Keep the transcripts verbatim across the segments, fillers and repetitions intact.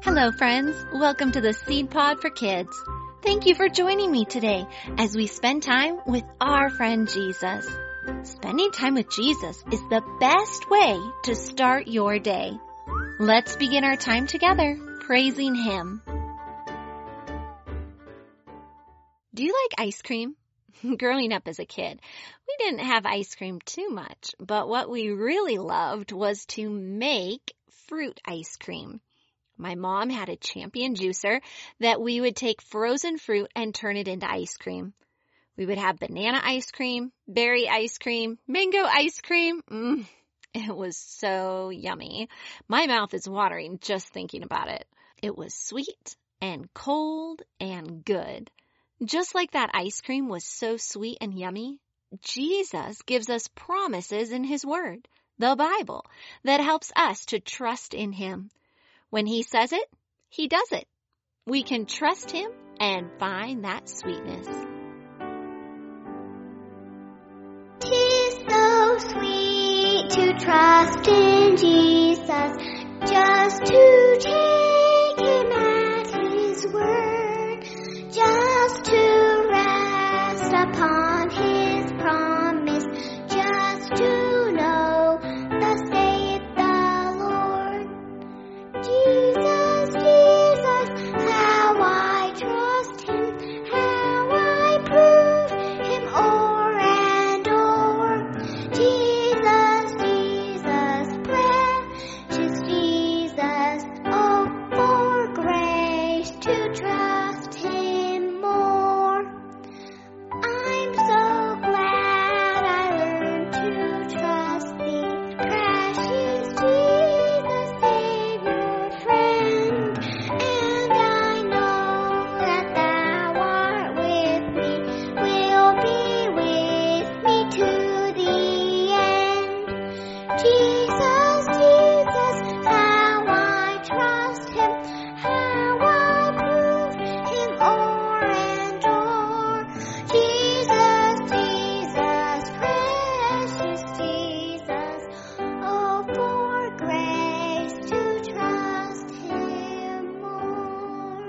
Hello, friends. Welcome to the Seed Pod for Kids. Thank you for joining me today as we spend time with our friend Jesus. Spending time with Jesus is the best way to start your day. Let's begin our time together praising Him. Do you like ice cream? Growing up as a kid, we didn't have ice cream too much, but what we really loved was to make fruit ice cream. My mom had a Champion juicer that we would take frozen fruit and turn it into ice cream. We would have banana ice cream, berry ice cream, mango ice cream. Mm, it was so yummy. My mouth is watering just thinking about it. It was sweet and cold and good. Just like that ice cream was so sweet and yummy, Jesus gives us promises in His Word, the Bible, that helps us to trust in Him. When He says it, He does it. We can trust Him and find that sweetness. Tis so sweet to trust in Jesus, just to take Him at His word, just to rest upon His promise, just to know thus saith the Lord. Jesus, Jesus, how I trust Him, how I prove Him o'er and o'er. Jesus, Jesus, precious Jesus, oh, for grace to trust Him more. I'm so glad I learned to trust Thee, precious Jesus, Savior, friend, and I know that Thou art with me, will be with me to the end. Jesus, Jesus, how I trust Him, how I prove Him o'er and o'er. Jesus, Jesus, precious Jesus, oh, for grace to trust Him more.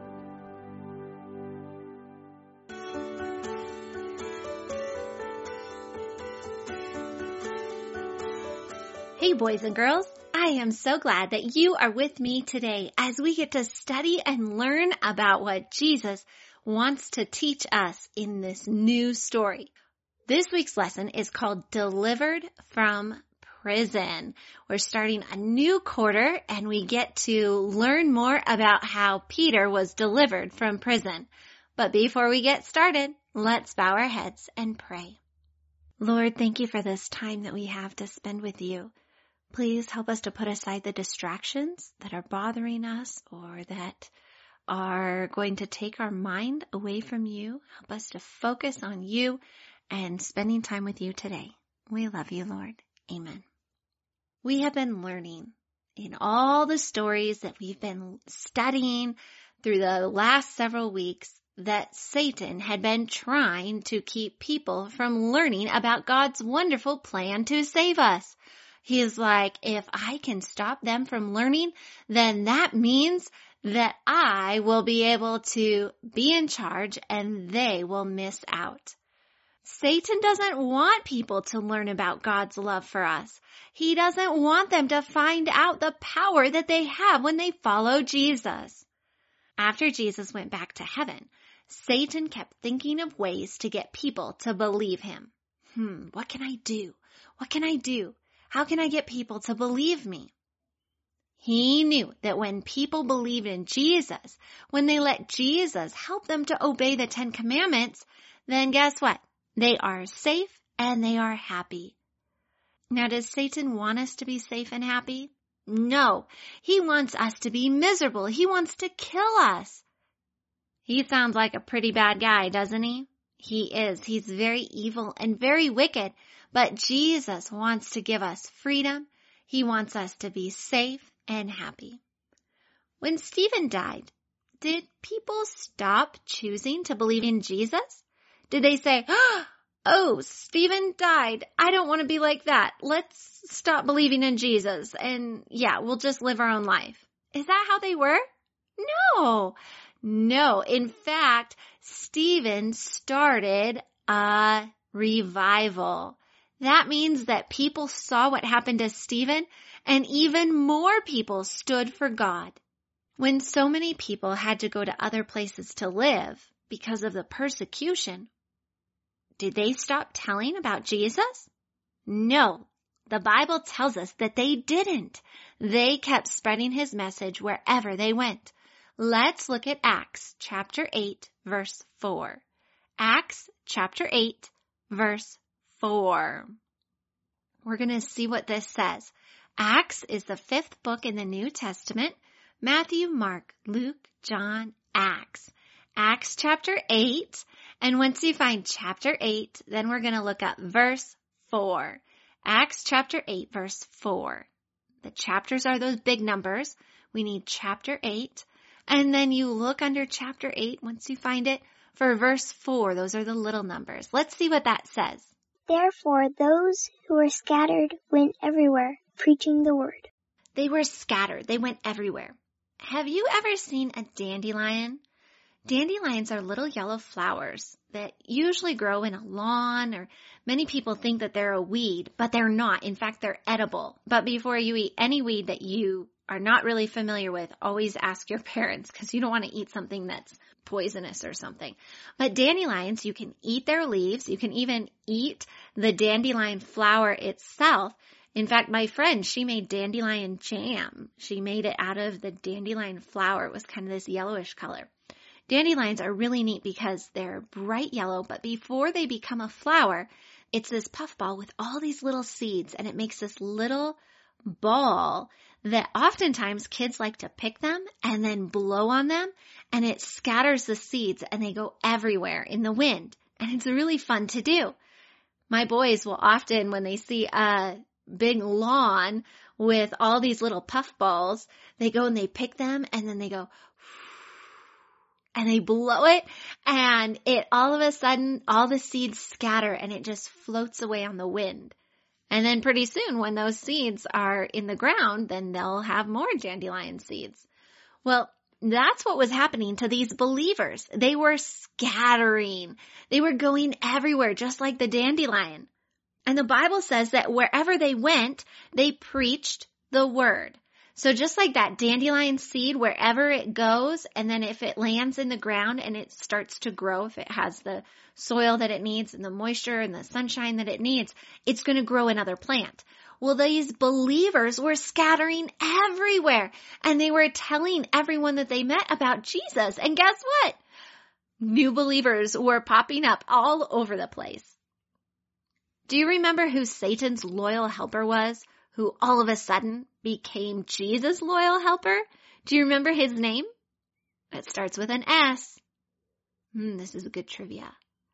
Hey, boys and girls. I am so glad that you are with me today as we get to study and learn about what Jesus wants to teach us in this new story. This week's lesson is called Delivered from Prison. We're starting a new quarter and we get to learn more about how Peter was delivered from prison. But before we get started, let's bow our heads and pray. Lord, thank you for this time that we have to spend with you. Please help us to put aside the distractions that are bothering us or that are going to take our mind away from you. Help us to focus on you and spending time with you today. We love you, Lord. Amen. We have been learning in all the stories that we've been studying through the last several weeks that Satan had been trying to keep people from learning about God's wonderful plan to save us. He is like, if I can stop them from learning, then that means that I will be able to be in charge and they will miss out. Satan doesn't want people to learn about God's love for us. He doesn't want them to find out the power that they have when they follow Jesus. After Jesus went back to heaven, Satan kept thinking of ways to get people to believe him. Hmm, what can I do? What can I do? How can I get people to believe me? He knew that when people believed in Jesus, when they let Jesus help them to obey the Ten Commandments, then guess what? They are safe and they are happy. Now, does Satan want us to be safe and happy? No, he wants us to be miserable. He wants to kill us. He sounds like a pretty bad guy, doesn't he? He is. He's very evil and very wicked. But Jesus wants to give us freedom. He wants us to be safe and happy. When Stephen died, did people stop choosing to believe in Jesus? Did they say, oh, Stephen died. I don't want to be like that. Let's stop believing in Jesus. And yeah, we'll just live our own life. Is that how they were? No, no. In fact, Stephen started a revival. That means that people saw what happened to Stephen, and even more people stood for God. When so many people had to go to other places to live because of the persecution, did they stop telling about Jesus? No, the Bible tells us that they didn't. They kept spreading his message wherever they went. Let's look at Acts chapter eight, verse four. Acts chapter eight, verse four. We're going to see what this says. Acts is the fifth book in the New Testament. Matthew, Mark, Luke, John, Acts. Acts chapter eight. And once you find chapter eight, then we're going to look up verse four. Acts chapter eight, verse four. The chapters are those big numbers. We need chapter eight. And then you look under chapter eight, once you find it, for verse four. Those are the little numbers. Let's see what that says. Therefore, those who were scattered went everywhere, preaching the word. They were scattered. They went everywhere. Have you ever seen a dandelion? Dandelions are little yellow flowers that usually grow in a lawn, or many people think that they're a weed, but they're not. In fact, they're edible. But before you eat any weed that you are not really familiar with, always ask your parents, because you don't want to eat something that's poisonous or something. But dandelions, you can eat their leaves. You can even eat the dandelion flower itself. In fact, my friend, she made dandelion jam. She made it out of the dandelion flower. It was kind of this yellowish color. Dandelions are really neat because they're bright yellow, but before they become a flower, it's this puffball with all these little seeds, and it makes this little ball that oftentimes kids like to pick them and then blow on them, and it scatters the seeds, and they go everywhere in the wind, and it's really fun to do. My boys will often, when they see a big lawn with all these little puffballs, they go and they pick them, and then they go and they blow it, and it all of a sudden, all the seeds scatter, and it just floats away on the wind. And then pretty soon, when those seeds are in the ground, then they'll have more dandelion seeds. Well, that's what was happening to these believers. They were scattering. They were going everywhere, just like the dandelion. And the Bible says that wherever they went, they preached the word. So just like that dandelion seed, wherever it goes, and then if it lands in the ground and it starts to grow, if it has the soil that it needs and the moisture and the sunshine that it needs, it's going to grow another plant. Well, these believers were scattering everywhere, and they were telling everyone that they met about Jesus. And guess what? New believers were popping up all over the place. Do you remember who Satan's loyal helper was, who all of a sudden became Jesus' loyal helper? Do you remember his name? It starts with an S. Hmm, this is a good trivia.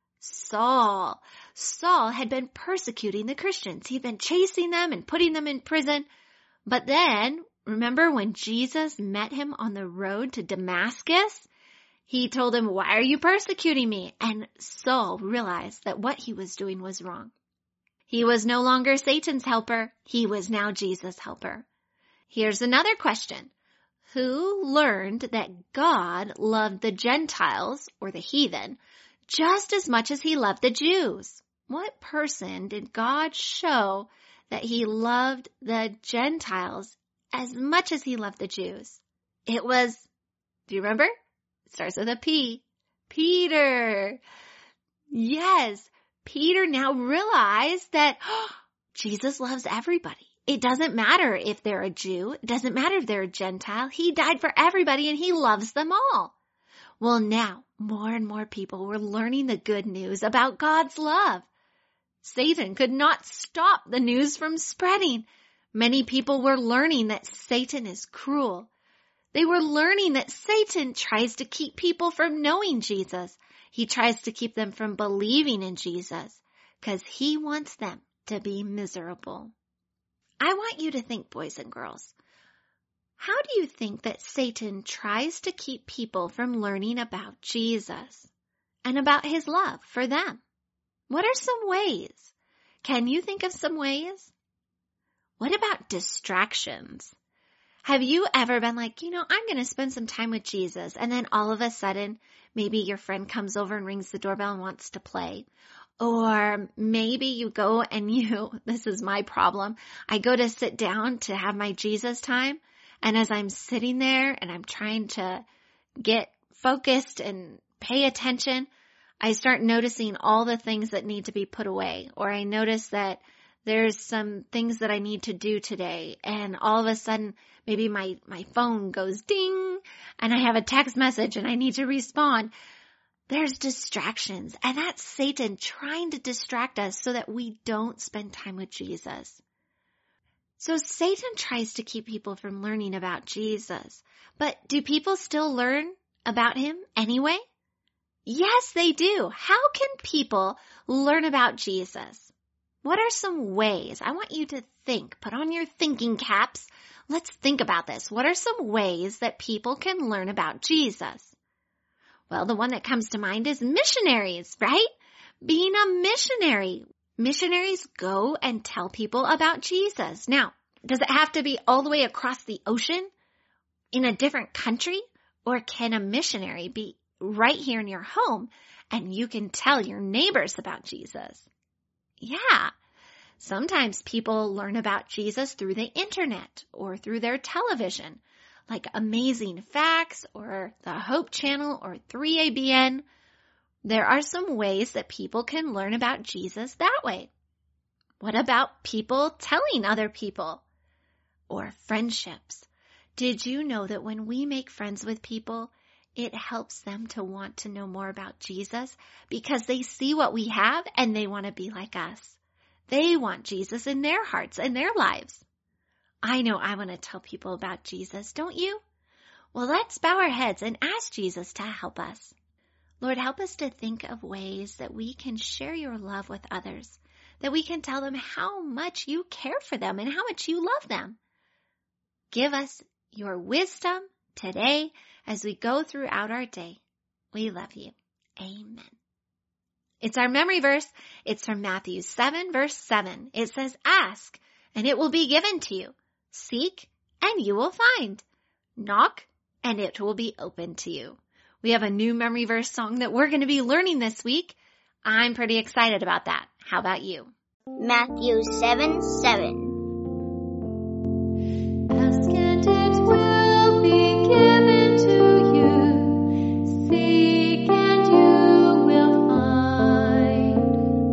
Saul. Saul had been persecuting the Christians. He'd been chasing them and putting them in prison. But then, remember when Jesus met him on the road to Damascus? He told him, "Why are you persecuting me?" And Saul realized that what he was doing was wrong. He was no longer Satan's helper. He was now Jesus' helper. Here's another question. Who learned that God loved the Gentiles, or the heathen, just as much as he loved the Jews? What person did God show that he loved the Gentiles as much as he loved the Jews? It was, do you remember? It starts with a P. Peter. Yes. Peter now realized that oh, Jesus loves everybody. It doesn't matter if they're a Jew. It doesn't matter if they're a Gentile. He died for everybody, and he loves them all. Well, now more and more people were learning the good news about God's love. Satan could not stop the news from spreading. Many people were learning that Satan is cruel. They were learning that Satan tries to keep people from knowing Jesus. He tries to keep them from believing in Jesus because he wants them to be miserable. I want you to think, boys and girls, how do you think that Satan tries to keep people from learning about Jesus and about his love for them? What are some ways? Can you think of some ways? What about distractions? Have you ever been like, you know, I'm going to spend some time with Jesus, and then all of a sudden, maybe your friend comes over and rings the doorbell and wants to play? Or maybe you go and you, this is my problem, I go to sit down to have my Jesus time, and as I'm sitting there and I'm trying to get focused and pay attention, I start noticing all the things that need to be put away. Or I notice that there's some things that I need to do today, and all of a sudden maybe my, my phone goes ding and I have a text message and I need to respond. There's distractions, and that's Satan trying to distract us so that we don't spend time with Jesus. So Satan tries to keep people from learning about Jesus. But do people still learn about him anyway? Yes, they do. How can people learn about Jesus? What are some ways? I want you to think. Put on your thinking caps. Let's think about this. What are some ways that people can learn about Jesus? Well, the one that comes to mind is missionaries, right? Being a missionary. Missionaries go and tell people about Jesus. Now, does it have to be all the way across the ocean in a different country? Or can a missionary be right here in your home and you can tell your neighbors about Jesus? Yeah. Sometimes people learn about Jesus through the internet or through their television, like Amazing Facts or the Hope Channel or three A B N. There are some ways that people can learn about Jesus that way. What about people telling other people? Or friendships? Did you know that when we make friends with people, it helps them to want to know more about Jesus because they see what we have and they want to be like us. They want Jesus in their hearts and their lives. I know I want to tell people about Jesus, don't you? Well, let's bow our heads and ask Jesus to help us. Lord, help us to think of ways that we can share your love with others, that we can tell them how much you care for them and how much you love them. Give us your wisdom today as we go throughout our day. We love you. Amen. It's our memory verse. It's from Matthew seven, verse seven. It says, ask, and it will be given to you. Seek, and you will find. Knock, and it will be open to you. We have a new memory verse song that we're going to be learning this week. I'm pretty excited about that. How about you? Matthew seven, seven. Ask and it will be given to you. Seek and you will find.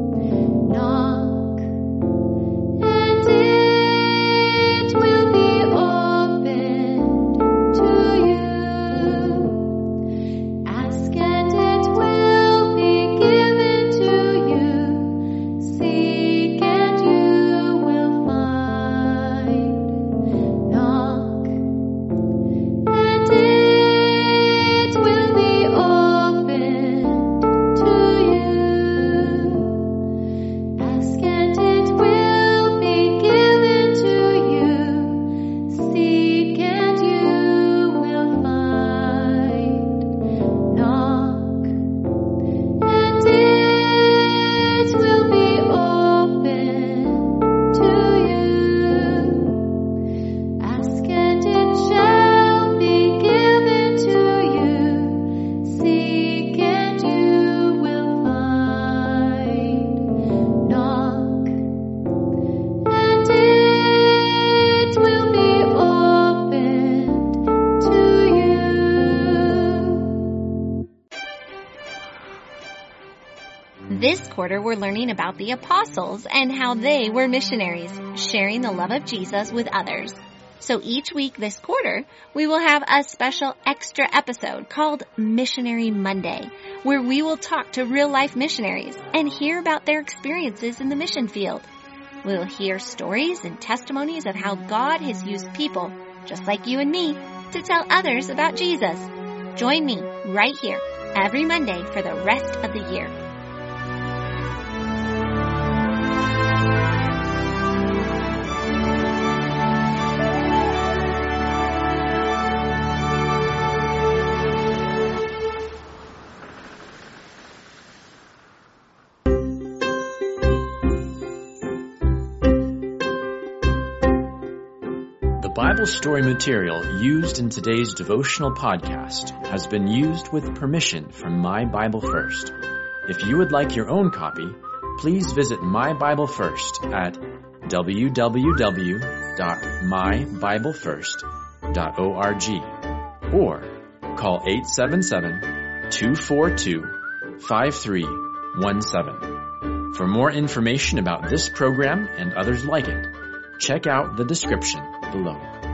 Knock and it will be opened to you. Ask and it will be given to you. Seek and you will find. Knock and it will be opened to you. Ask and it will be given to you. Seek and you will find. Knock and it will be opened to you. Ask and it shall be given to you. Seek and you will find. Knock and it will be opened to you. This quarter, we're learning about the apostles and how they were missionaries, sharing the love of Jesus with others. So each week this quarter, we will have a special extra episode called Missionary Monday, where we will talk to real-life missionaries and hear about their experiences in the mission field. We'll hear stories and testimonies of how God has used people, just like you and me, to tell others about Jesus. Join me right here every Monday for the rest of the year. The Bible story material used in today's devotional podcast has been used with permission from My Bible First. If you would like your own copy, please visit My Bible First at w w w dot my bible first dot org or call eight seven seven, two four two, five three one seven. For more information about this program and others like it, check out the description below.